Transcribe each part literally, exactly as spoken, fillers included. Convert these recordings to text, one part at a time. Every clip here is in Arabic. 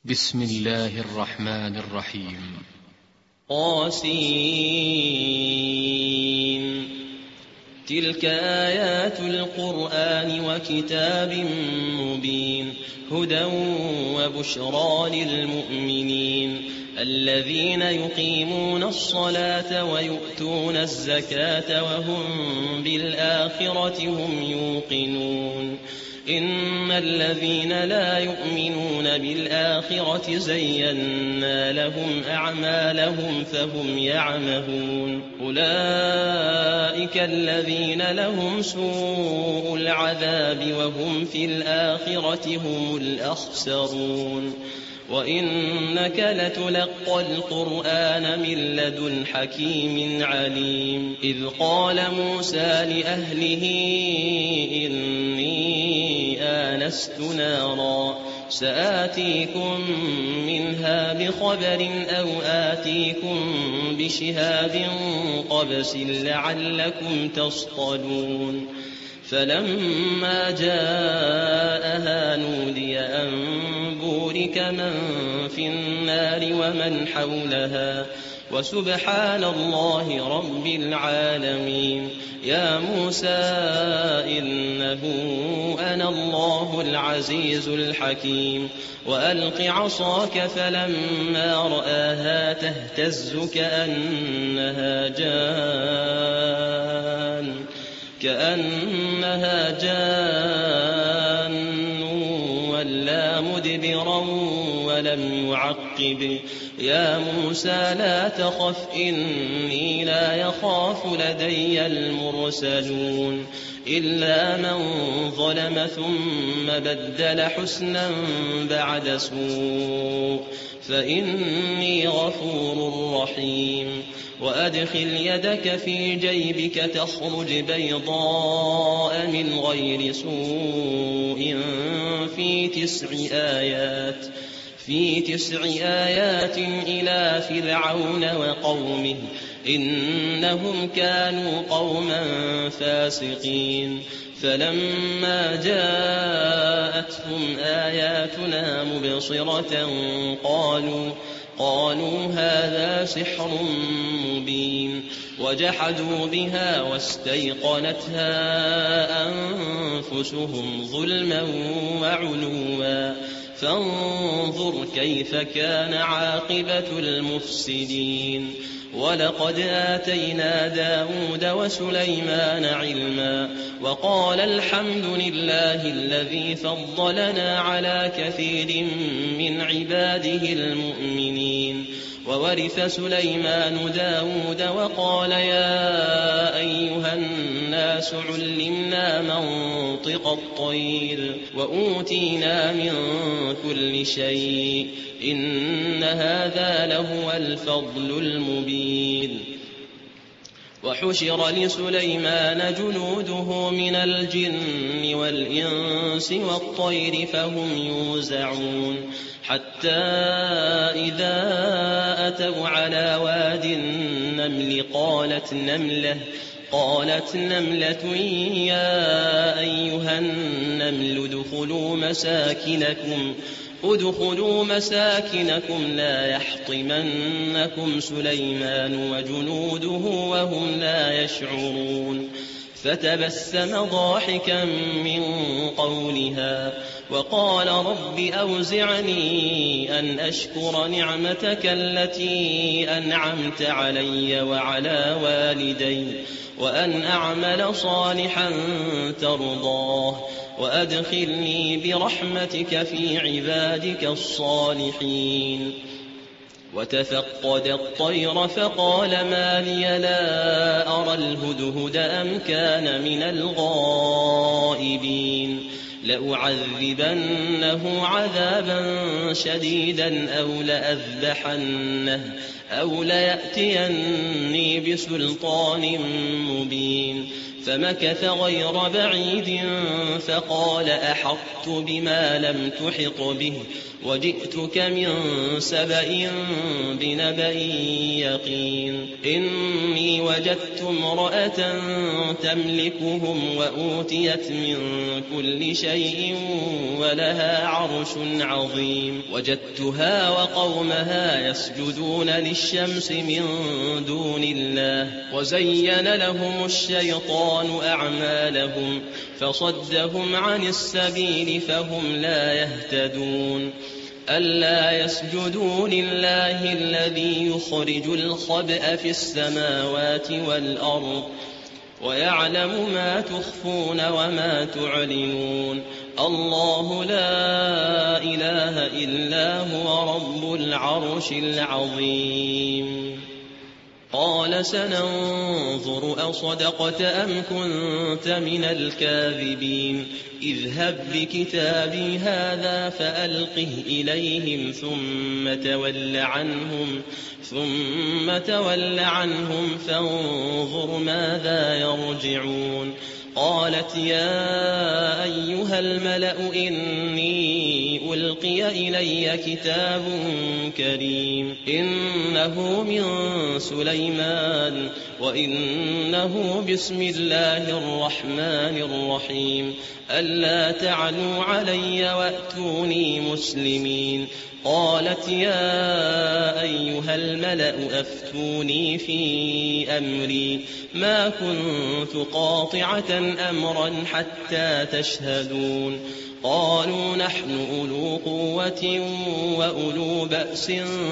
بسم الله الرحمن الرحيم. قاسين تلك آيات القرآن وكتاب مبين هدى وبشرى للمؤمنين الذين يقيمون الصلاة ويؤتون الزكاة وهم بالآخرة هم يوقنون إن الذين لا يؤمنون بالآخرة زينا لهم أعمالهم فهم يعمهون أولئك الذين لهم سوء العذاب وهم في الآخرة هم الأخسرون وإنك لتلقى القرآن من لدن حكيم عليم إذ قال موسى لأهله إني آنست نارا سآتيكم منها بخبر أو آتيكم بشهاب قبس لعلكم تصطلون فلما جاءها نودي أن بورك من في النار ومن حولها وسبحان الله رب العالمين يا موسى إنه أنا الله العزيز الحكيم وألق عصاك فلما رآها تهتز كأنها جان كأنها جان ولا مدبرا ولم يعقب يا موسى لا تخف إني لا يخاف لدي المرسلون إلا من ظلم ثم بدل حسنا بعد سوء فإني غفور رحيم وأدخل يدك في جيبك تخرج بيضاء من غير سوء في تسع آيات في تسع آيات إلى فرعون وقومه إنهم كانوا قوما فاسقين فلما جاءتهم آياتنا مبصرة قالوا قالوا هذا سحر مبين وجحدوا بها واستيقنتها أنفسهم ظلما وعلوا فانظر كيف كان عاقبة المفسدين ولقد آتينا داود وسليمان علما وقال الحمد لله الذي فضلنا على كثير من عباده المؤمنين وورث سليمان داود وقال يا أيها الناس علمنا منطق الطير وأوتينا من كل شيء إن هذا لهو الفضل المبين وحشر لسليمان جنوده من الجن والإنس والطير فهم يوزعون حتى إذا أتوا على واد النمل قالت نملة قالت نملة يا أيها النمل ادخلوا مساكنكم ادخلوا مساكنكم لا يحطمنكم سليمان وجنوده وهم لا يشعرون فتبسم ضاحكا من قولها وقال رب أوزعني أن أشكر نعمتك التي أنعمت علي وعلى والدي وأن أعمل صالحا ترضاه وأدخلني برحمتك في عبادك الصالحين وتفقد الطير فقال ما لي لا أرى الهدهد أم كان من الغائبين لأعذبنه عذابا شديدا أو لأذبحنه أو ليأتيني بسلطان مبين فمكث غير بعيد فقال أحطت بما لم تحط به وجئتك من سبأ بنبأ يقين إني وجدت امرأة تملكهم وأوتيت من كل شيء ولها عرش عظيم وجدتها وقومها يسجدون للشمس من دون الله وزين لهم الشيطان أعمالهم فصدهم عن السبيل فهم لا يهتدون ألا يسجدوا لله الذي يخرج الخبأ في السماوات والأرض ويعلم ما تخفون وما تعلنون الله لا إله إلا هو رب العرش العظيم قال سننظر أصدقت أم كنت من الكاذبين اذهب بكتابي هذا فألقه إليهم ثم تول عنهم ثم تول عنهم فانظر ماذا يرجعون قالت يا أيها الملأ إني ألقي إلي كتاب كريم إنه من سليمان وإنه بسم الله الرحمن الرحيم ألا تعلوا علي وأتوني مسلمين قالت يا أيها الملأ أفتوني في أمري ما كنت قاطعة أمرا حتى تشهدون قالوا نحن أولو قوة وأولو بأس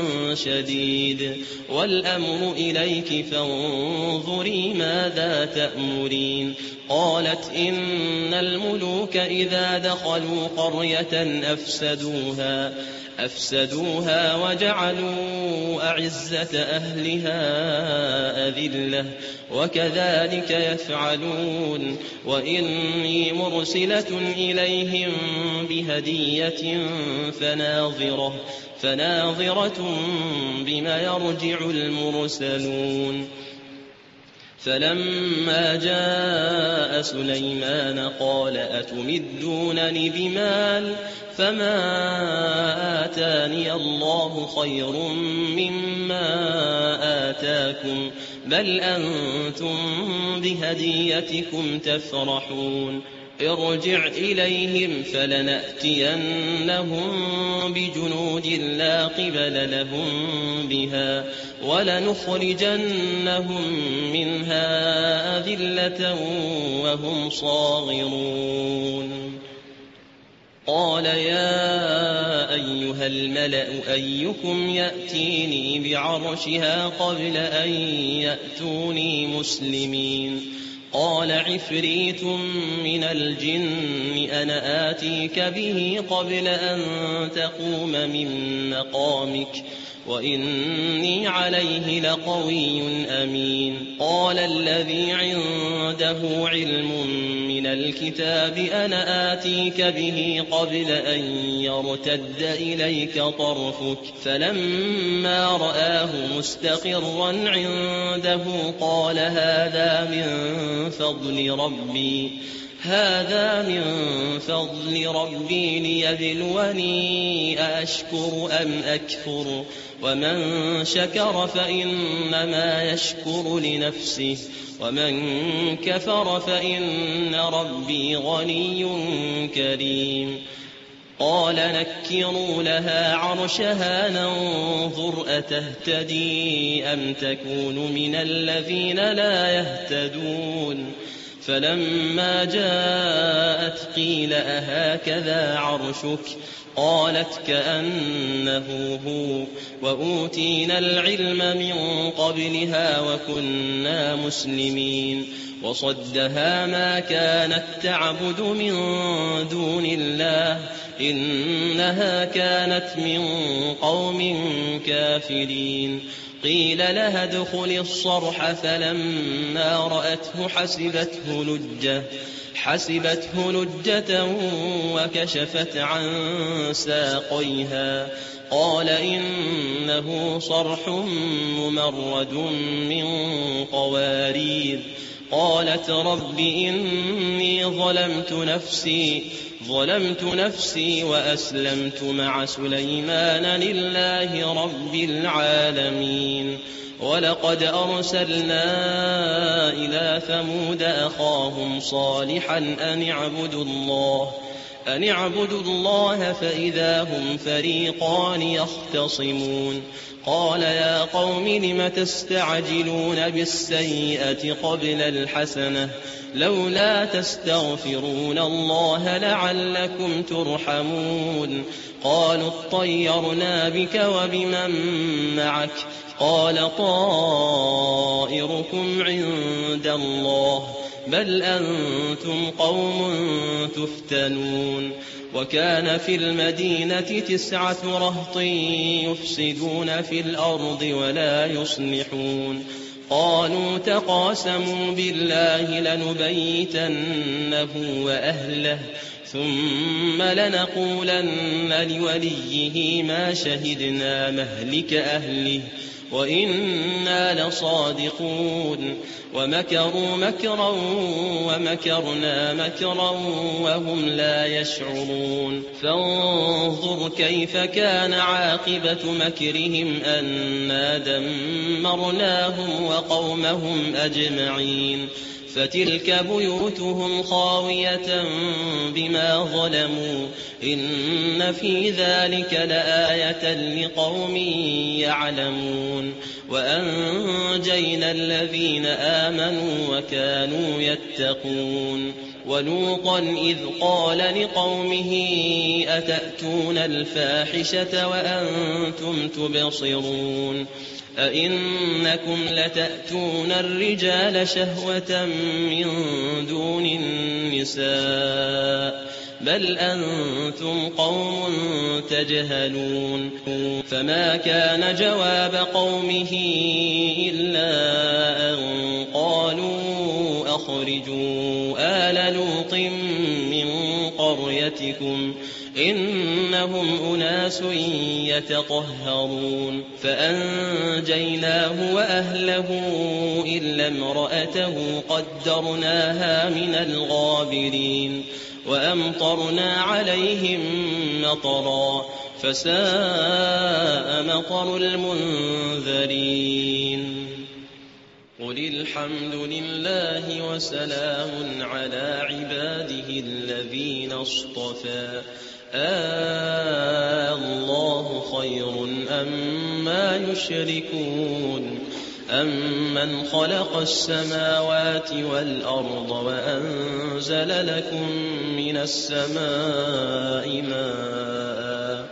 شديد والأمر إليك فانظري ماذا تأمرين قالت إن الملوك إذا دخلوا قرية أفسدوها أفسدوها وجعلوا أعزة أهلها أذلة وكذلك يفعلون وإني مرسلة إليهم بهدية فناظرة فناظرة بما يرجع المرسلون فلما جاء سليمان قال أتمدونني بمال فما آتاني الله خير مما آتاكم بل أنتم بهديتكم تفرحون ارجع إليهم فلنأتينهم بجنود لا قبل لهم بها ولنخرجنهم منها أذلة وهم صاغرون قال يا أيها الملأ أيكم يأتيني بعرشها قبل أن يأتوني مسلمين قال عفريت من الجن أنا آتيك به قبل أن تقوم من مقامك وإني عليه لقوي أمين قال الذي عنده علم من الكتاب أنا آتيك به قبل أن يرتد إليك طرفك فلما رآه مستقرا عنده قال هذا من فضل ربي هذا من فضل ربي ليبلوني أأشكر أم أكفر ومن شكر فإنما يشكر لنفسه ومن كفر فإن ربي غني كريم قال نكروا لها عرشها ننظر أتهتدي أم تكون من الذين لا يهتدون فلما جاءت قيل أهكذا عرشك قالت كأنه هو وأوتينا العلم من قبلها وكنا مسلمين وصدها ما كانت تعبد من دون الله إنها كانت من قوم كافرين قيل لها ادخل الصرح فلما رأته حسبته لجة حسبته لجة وكشفت عن ساقيها قال إنه صرح ممرد من قوارير قالت رب إني ظلمت نفسي ظلمت نفسي وأسلمت مع سليمان لله رب العالمين. ولقد أرسلنا إلى ثمود أخاهم صالحا أن اعبدوا الله أن اعبدوا الله فإذا هم فريقان يختصمون. قال يا قوم لم تستعجلون بالسيئة قبل الحسنة لولا تستغفرون الله لعلكم ترحمون. قالوا اطيرنا بك وبمن معك قال طائركم عند الله بل أنتم قوم تفتنون. وكان في المدينة تسعة رهط يفسدون في الأرض ولا يصلحون. قالوا تقاسموا بالله لنبيتنه وأهله ثم لنقولن لوليه ما شهدنا مهلك أهله وإنا لصادقون. ومكروا مكرا ومكرنا مكرا وهم لا يشعرون. فانظر كيف كان عاقبة مكرهم أنا دمرناهم وقومهم أجمعين. فتلك بيوتهم خاوية بما ظلموا إن في ذلك لآية لقوم يعلمون. وأنجينا الذين آمنوا وكانوا يتقون. ولوطا إذ قال لقومه أتأتون الفاحشة وأنتم تبصرون أئنكم لتأتون الرجال شهوة من دون النساء بل أنتم قوم تجهلون. فما كان جواب قومه إلا أن قالوا أخرجوا آل لوط من قريتكم إنهم أناس يتطهرون. فأنجيناه وأهله إلا امرأته قدرناها من الغابرين. وأمطرنا عليهم مطرا فساء مطر المنذرين. قل الحمد لله وسلام على عباده الذين اصطفى آه الله خير أما يشركون. أمن خلق السماوات والأرض وأنزل لكم من السماء ماء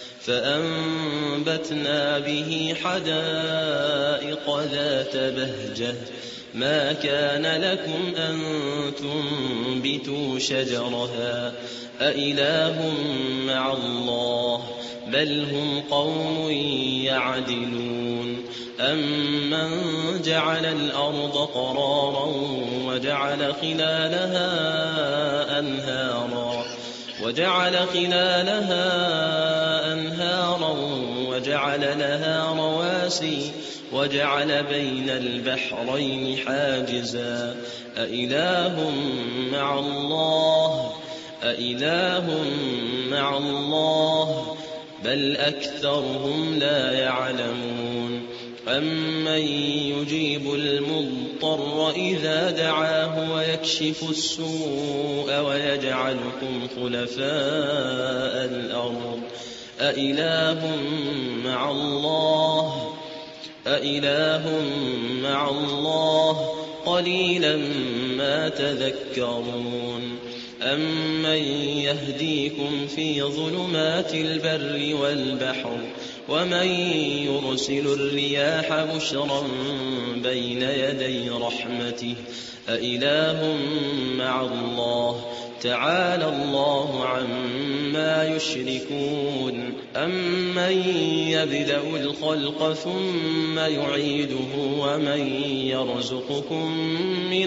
فأنبتنا به حدائق ذات بهجة ما كان لكم أن تنبتوا شجرها أإله مع الله بل هم قوم يعدلون. أمن جعل الأرض قرارا وجعل خلالها أنهارا وجعل خلالها أنهارا وجعل لها رواسي وجعل بين البحرين حاجزا أإله مع الله أإله مع الله بل أكثرهم لا يعلمون. أمن يجيب المضطر إذا دعاه ويكشف السوء ويجعلكم خلفاء الأرض أإله مع الله أإله مع الله قليلا ما تذكرون. أمن يهديكم في ظلمات البر والبحر ومن يرسل الرياح بشرا بين يدي رحمته أإله مع الله تعالى الله عما يشركون. أمن يبدأ الخلق ثم يعيده ومن يرزقكم من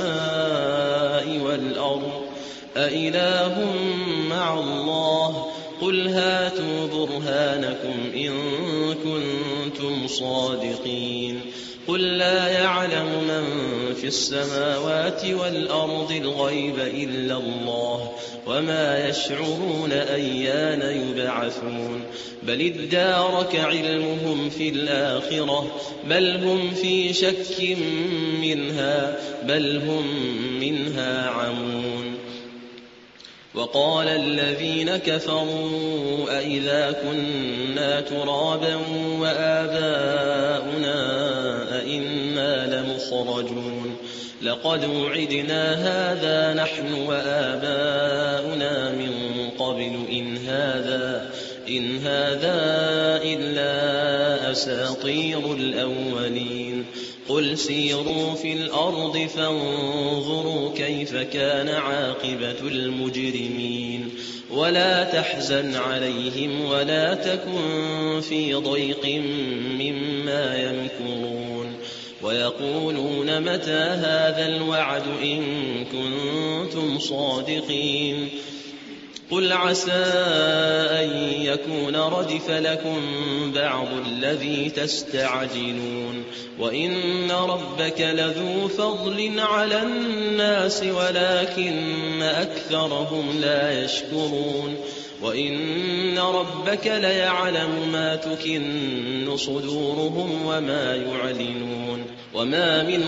السماء والأرض أإله مع الله قل هاتوا برهانكم إن كنتم صادقين قل لا يعلم من في السماوات والأرض الغيب إلا الله وما يشعرون أيان يبعثون بل ادارك علمهم في الآخرة بل هم في شك منها بل هم منها عمون وقال الذين كفروا أئذا كنا ترابا وآباؤنا أئنا لمخرجون لقد وعدنا هذا نحن وآباؤنا من قبل إن هذا إن هذا إلا أساطير الأولين قل سيروا في الأرض فانظروا كيف كان عاقبة المجرمين ولا تحزن عليهم ولا تكن في ضيق مما يمكرون ويقولون متى هذا الوعد إن كنتم صادقين قل عسى أن يكون ردف لكم بعض الذي تستعجلون وإن ربك لذو فضل على الناس ولكن أكثرهم لا يشكرون وإن ربك ليعلم ما تكن صدورهم وما يعلنون وما من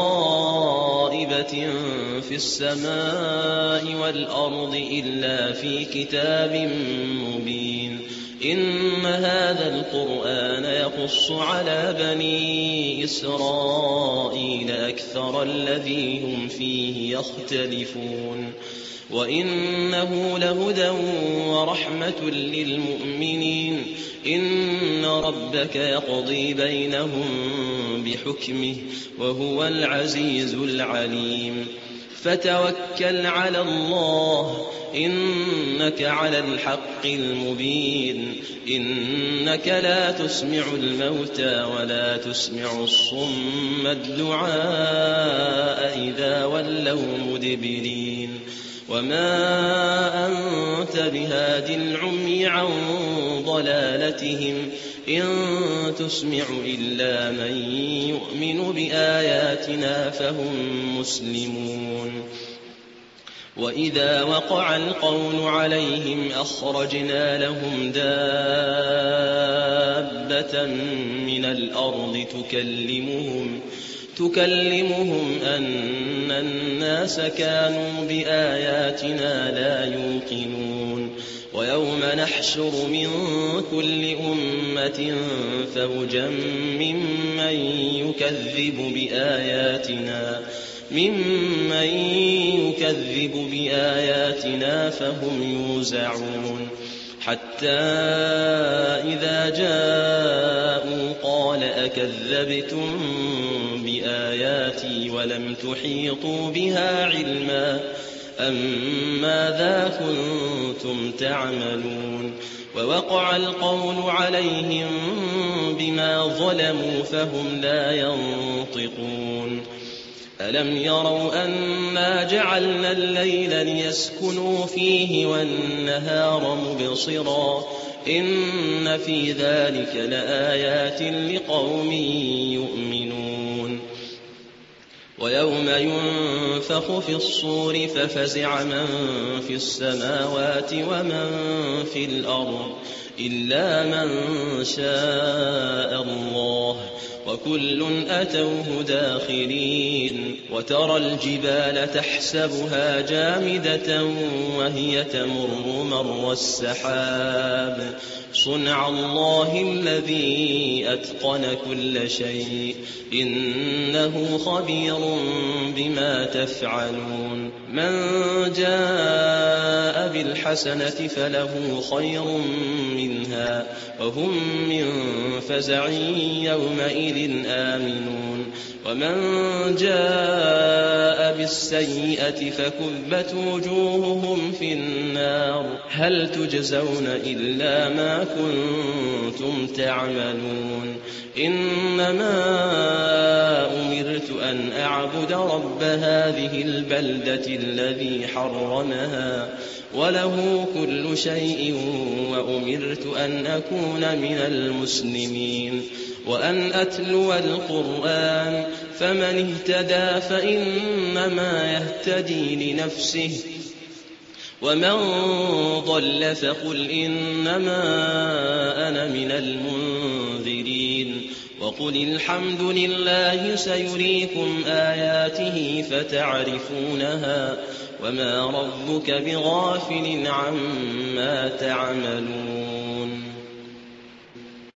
غائبة في السماء والأرض إلا في كتاب مبين إن هذا القرآن يقص على بني إسرائيل أكثر الذي هم فيه يختلفون وإنه لهدى ورحمة للمؤمنين إن ربك يقضي بينهم بحكمه وهو العزيز العليم فتوكل على الله إنك على الحق المبين إنك لا تسمع الموتى ولا تسمع الصم الدعاء إذا ولوا مدبرين وما أنت بهاد العمي عن ضلالتهم إن تسمع إلا من يؤمن بآياتنا فهم مسلمون وإذا وقع القول عليهم أخرجنا لهم دابة من الأرض تكلمهم تكلمهم أن الناس كانوا بآياتنا لا يوقنون ويوم نحشر من كل أمة فوجا ممن يكذب بآياتنا ممن يكذب بآياتنا فهم يوزعون حتى إذا جاءوا قال أكذبتم بآياتي ولم تحيطوا بها علما أم ماذا كنتم تعملون ووقع القول عليهم بما ظلموا فهم لا ينطقون ألم يروا أنا جعلنا الليل ليسكنوا فيه والنهار مبصرا إن في ذلك لآيات لقوم يؤمنون ويوم ينفخ في الصور ففزع من في السماوات ومن في الأرض إلا من شاء الله وكل أتوه داخرين وترى الجبال تحسبها جامدة وهي تمر مر السحاب صنع الله الذي أتقن كل شيء إنه خبير بما تفعلون من جاء بالحسنة فله خير منها وهم من فزع يومئذ آمنون ومن جاء بالسيئة فكبت وجوههم في النار هل تجزون إلا ما كنتم تعملون إنما أمرت أن أعبد رب هذه البلدة الذي حرمها وله كل شيء وأمرت أن أكون من المسلمين وأن أتلو القرآن فمن اهتدى فإنما يهتدي لنفسه ومن ضل فقل إنما أنا من المنذرين وقل الحمد لله سيريكم آياته فتعرفونها وما ربك بغافل عما تعملون